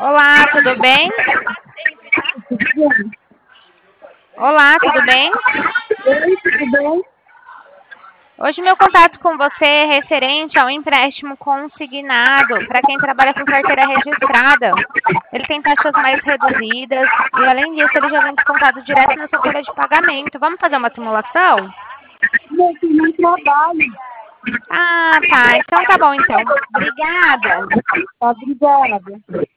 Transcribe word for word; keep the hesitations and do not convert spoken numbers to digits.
Olá, tudo bem? Olá, tudo bem? Oi, tudo bem? Hoje meu contato com você é referente ao empréstimo consignado para quem trabalha com carteira registrada. Ele tem taxas mais reduzidas e, além disso, ele já vem descontado direto na sua folha de pagamento. Vamos fazer uma simulação? Não, eu não trabalho. Ah, tá. Então tá bom, então. Obrigada. Obrigada.